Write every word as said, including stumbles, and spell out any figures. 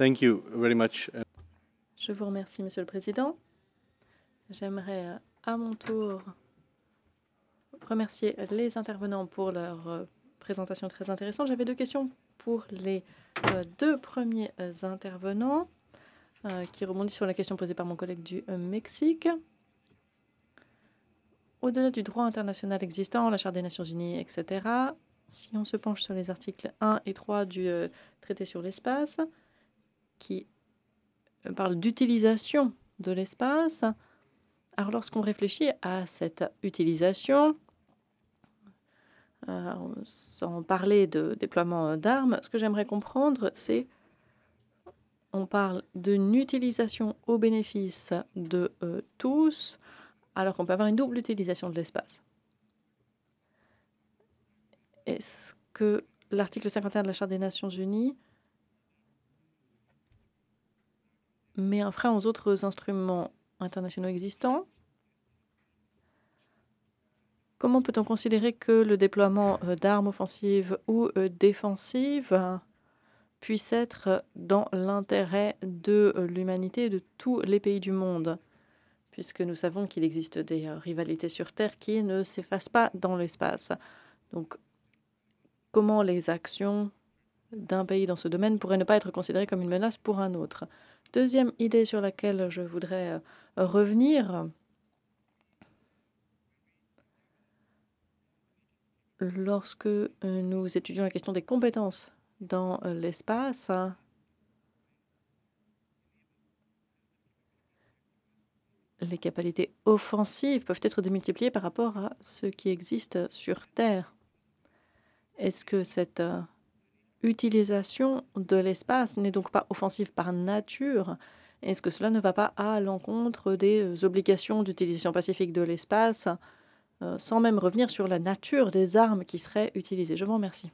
Thank you very much. Je vous remercie, Monsieur le Président. J'aimerais euh, à mon tour remercier les intervenants pour leur euh, présentation très intéressante. J'avais deux questions pour les euh, deux premiers euh, intervenants euh, qui rebondissent sur la question posée par mon collègue du euh, Mexique. Au-delà du droit international existant, la Charte des Nations Unies, et cetera, si on se penche sur les articles un et trois du euh, traité sur l'espace, qui euh, parlent d'utilisation de l'espace, alors lorsqu'on réfléchit à cette utilisation, euh, sans parler de déploiement d'armes, ce que j'aimerais comprendre, c'est on parle d'une utilisation au bénéfice de euh, tous, alors qu'on peut avoir une double utilisation de l'espace. Est-ce que l'article cinquante et un de la Charte des Nations Unies met un frein aux autres instruments internationaux existants? Comment peut-on considérer que le déploiement euh, d'armes offensives ou euh, défensives euh, puisse être dans l'intérêt de euh, l'humanité et de tous les pays du monde, puisque nous savons qu'il existe des euh, rivalités sur Terre qui ne s'effacent pas dans l'espace. Donc, comment les actions d'un pays dans ce domaine pourraient ne pas être considérées comme une menace pour un autre? Deuxième idée sur laquelle je voudrais euh, revenir, lorsque euh, nous étudions la question des compétences dans euh, l'espace, les capacités offensives peuvent être démultipliées par rapport à ce qui existe sur Terre. Est-ce que cette euh, utilisation de l'espace n'est donc pas offensive par nature? Est-ce que cela ne va pas à l'encontre des euh, obligations d'utilisation pacifique de l'espace, euh, sans même revenir sur la nature des armes qui seraient utilisées? Je vous remercie.